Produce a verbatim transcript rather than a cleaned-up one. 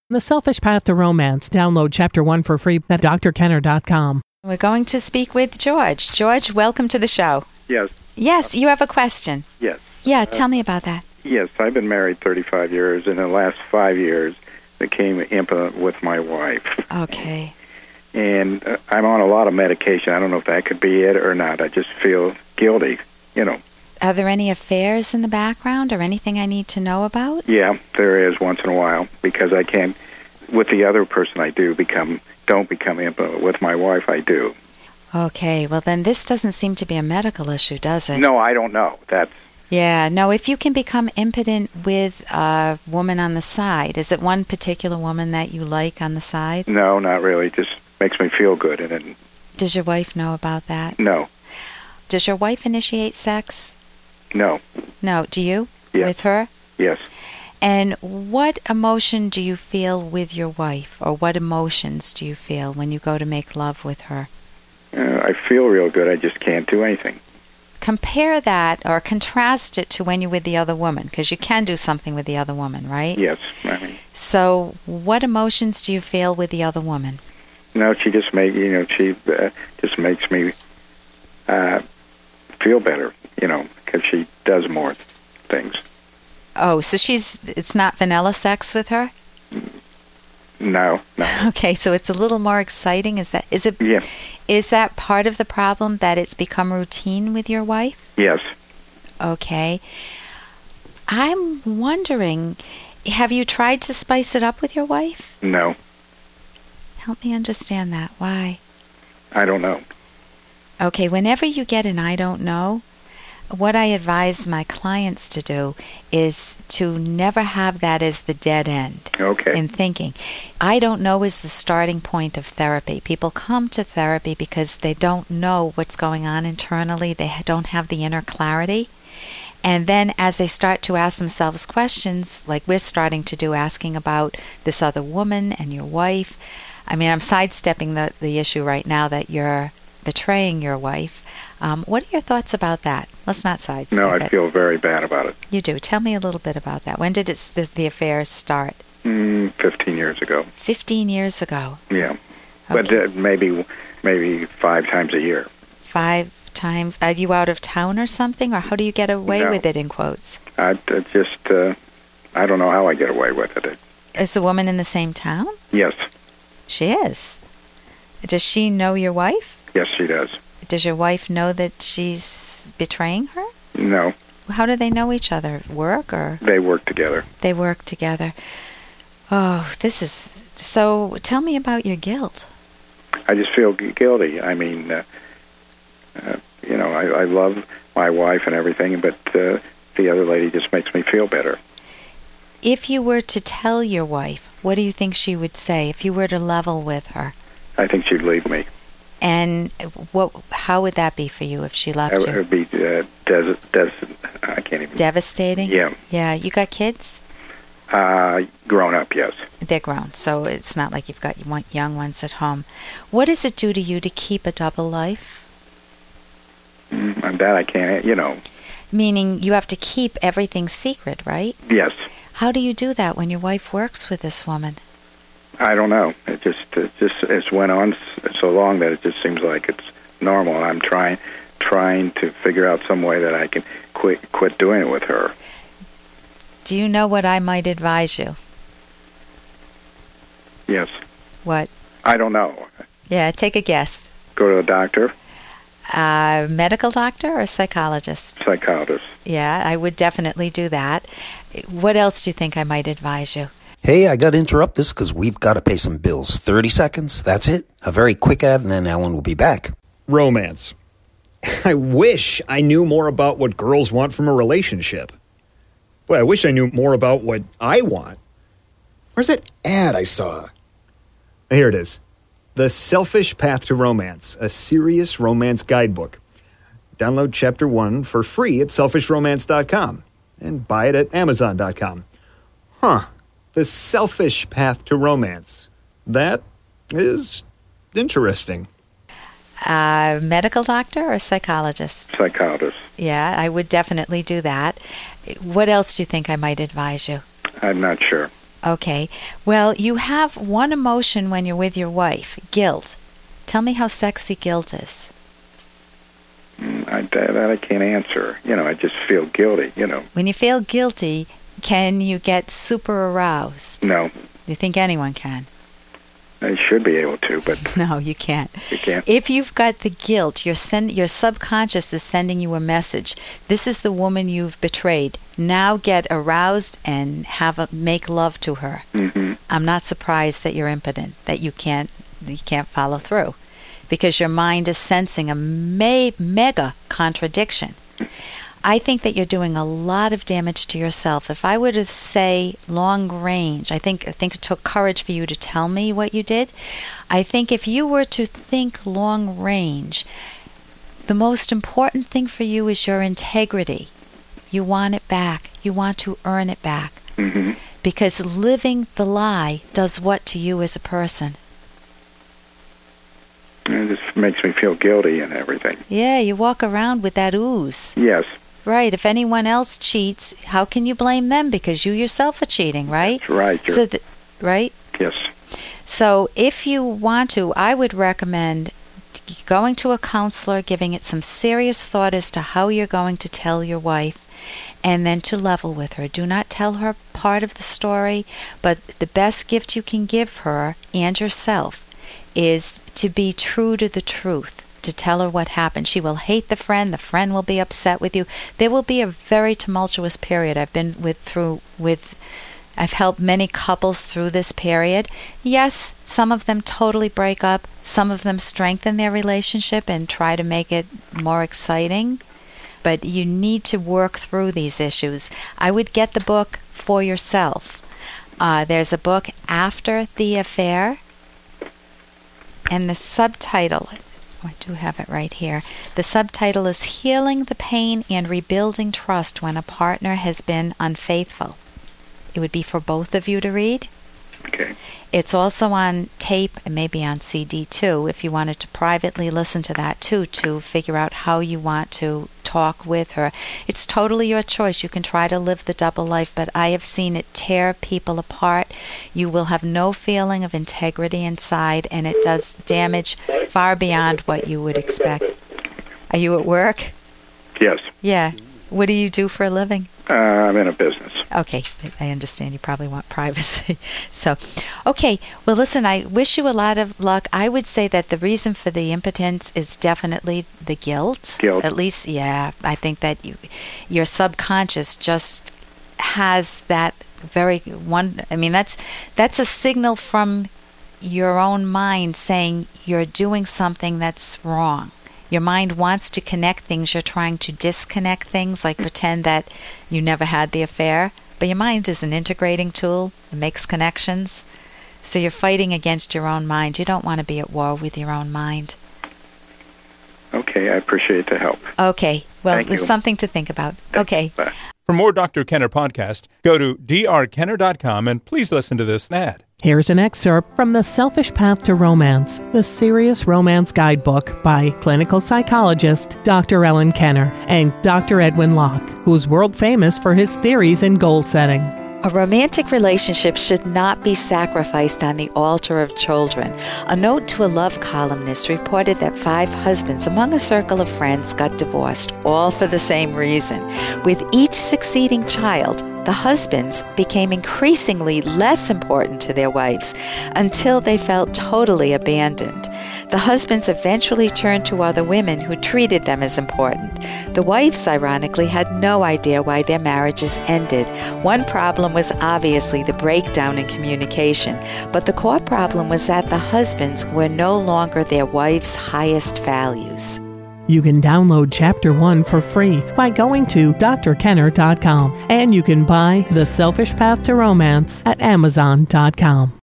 The Selfish Path to Romance. Download Chapter one for free at d r kenner dot com. We're going to speak with George. George, welcome to the show. Yes. Yes, you have a question. Yes. Yeah, tell me about that. Yes, I've been married thirty-five years. In the last five years, became impotent with my wife. Okay. And uh, I'm on a lot of medication. I don't know if that could be it or not. I just feel guilty, you know. Are there any affairs in the background or anything I need to know about? Yeah, there is once in a while, because I can't, with the other person I do become, don't become impotent. With my wife, I do. Okay, well then this doesn't seem to be a medical issue, does it? No, I don't know. That's... Yeah, no, if you can become impotent with a woman on the side, is it one particular woman that you like on the side? No, not really. Just makes me feel good. And then... Does your wife know about that? No. Does your wife initiate sex? No. No, do you? Yes. With her? Yes. And what emotion do you feel with your wife, or what emotions do you feel when you go to make love with her? Uh, I feel real good. I just can't do anything. Compare that or contrast it to when you're with the other woman, because you can do something with the other woman, right? Yes. I mean, so what emotions do you feel with the other woman? No, she just make you know she uh, just makes me uh, feel better, you know, because she does more things. Oh, so she's it's not vanilla sex with her? No, no. Okay, so it's a little more exciting. Is that is it? Yeah. Is that part of the problem, that it's become routine with your wife? Yes. Okay. I'm wondering, have you tried to spice it up with your wife? No. Help me understand that. Why? I don't know. Okay, whenever you get an I don't know, what I advise my clients to do is to never have that as the dead end okay. in thinking. I don't know is the starting point of therapy. People come to therapy because they don't know what's going on internally. They don't have the inner clarity. And then as they start to ask themselves questions, like we're starting to do, asking about this other woman and your wife. I mean, I'm sidestepping the, the issue right now that you're betraying your wife. Um, what are your thoughts about that? Let's not sidestep No, I it. feel very bad about it. You do. Tell me a little bit about that. When did it, the, the affair start? Mm, Fifteen years ago. Fifteen years ago. Yeah, Okay. but uh, maybe maybe five times a year. Five times. Are you out of town or something, or how do you get away No. with it? In quotes. I uh, just uh, I don't know how I get away with it. Is the woman in the same town? Yes. She is. Does she know your wife? Yes, she does. Does your wife know that she's betraying her? No. How do they know each other? Work or? They work together. They work together. Oh, this is... So tell me about your guilt. I just feel gu- guilty. I mean, uh, uh, you know, I, I love my wife and everything, but uh, the other lady just makes me feel better. If you were to tell your wife, what do you think she would say if you were to level with her? I think she'd leave me. And what? How would that be for you if she left It you? would be uh, des- des- I can't even... Devastating? Yeah. Yeah. You got kids? Uh, grown up, yes. They're grown, so it's not like you've got young ones at home. What does it do to you to keep a double life? Mm, and that I can't, you know. Meaning you have to keep everything secret, right? Yes. How do you do that when your wife works with this woman? I don't know. It just it just it's went on so long that it just seems like it's normal. I'm trying trying to figure out some way that I can quit quit doing it with her. Do you know what I might advise you? Yes. What? I don't know. Yeah, take a guess. Go to the doctor. Uh, medical doctor or psychologist? Psychologist. Yeah, I would definitely do that. What else do you think I might advise you? Hey, I got to interrupt this because we've got to pay some bills. thirty seconds, that's it. A very quick ad, and then Ellen will be back. Romance. I wish I knew more about what girls want from a relationship. Boy, I wish I knew more about what I want. Where's that ad I saw? Here it is. The Selfish Path to Romance, a serious romance guidebook. Download Chapter one for free at selfish romance dot com and buy it at amazon dot com. Huh. The Selfish Path to Romance. That is interesting. Uh, medical doctor or psychologist? Psychologist. Yeah, I would definitely do that. What else do you think I might advise you? I'm not sure. Okay. Well, you have one emotion when you're with your wife, guilt. Tell me how sexy guilt is. Mm, I, that, that I can't answer. You know, I just feel guilty, you know. When you feel guilty, can you get super aroused? No. You think anyone can? I should be able to, but No, you can't. you can't. If you've got the guilt, your send, your subconscious is sending you a message. This is the woman you've betrayed. Now get aroused and have a, make love to her. Mm-hmm. I'm not surprised that you're impotent, that you can't you can't follow through, because your mind is sensing a me- mega contradiction. I think that you're doing a lot of damage to yourself. If I were to say long range, I think I think it took courage for you to tell me what you did. I think if you were to think long range, the most important thing for you is your integrity. You want it back. You want to earn it back. Mm-hmm. Because living the lie does what to you as a person? It just makes me feel guilty and everything. Yeah, you walk around with that ooze. Yes. Right. If anyone else cheats, how can you blame them? Because you yourself are cheating, right? That's right. So, th- right? Yes. So if you want to, I would recommend going to a counselor, giving it some serious thought as to how you're going to tell your wife, and then to level with her. Do not tell her part of the story, but the best gift you can give her and yourself is to be true to the truth, to tell her what happened. She will hate the friend. The friend will be upset with you. There will be a very tumultuous period. I've been with through with I've helped many couples through this period. Yes, some of them totally break up. Some of them strengthen their relationship and try to make it more exciting. But you need to work through these issues. I would get the book for yourself. Uh, there's a book, After the Affair, and the subtitle, I do have it right here. The subtitle is Healing the Pain and Rebuilding Trust When a Partner Has Been Unfaithful. It would be for both of you to read. Okay. It's also on tape and maybe on C D too, if you wanted to privately listen to that too, to figure out how you want to talk with her. It's totally your choice. You can try to live the double life, but I have seen it tear people apart. You will have no feeling of integrity inside, and it does damage far beyond what you would expect. Are you at work? Yes. Yeah. What do you do for a living? Uh, I'm in a business. Okay, I understand you probably want privacy. So, okay, well, listen, I wish you a lot of luck. I would say that the reason for the impotence is definitely the guilt. Guilt. At least, yeah, I think that you, your subconscious just has that very one. I mean, that's that's a signal from your own mind saying you're doing something that's wrong. Your mind wants to connect things. You're trying to disconnect things, like pretend that you never had the affair. But your mind is an integrating tool. It makes connections. So you're fighting against your own mind. You don't want to be at war with your own mind. Okay, I appreciate the help. Okay. Well, Thank it's you. something to think about. Thank Okay. you. Bye. For more Doctor Kenner podcast, go to d r kenner dot com and please listen to this ad. Here's an excerpt from The Selfish Path to Romance, the Serious Romance Guidebook by clinical psychologist Doctor Ellen Kenner and Doctor Edwin Locke, who's world famous for his theories in goal setting. A romantic relationship should not be sacrificed on the altar of children. A note to a love columnist reported that five husbands among a circle of friends got divorced, all for the same reason. With each succeeding child, the husbands became increasingly less important to their wives until they felt totally abandoned. The husbands eventually turned to other women who treated them as important. The wives, ironically, had no idea why their marriages ended. One problem was obviously the breakdown in communication, but the core problem was that the husbands were no longer their wives' highest values. You can download Chapter one for free by going to d r kenner dot com, and you can buy The Selfish Path to Romance at amazon dot com.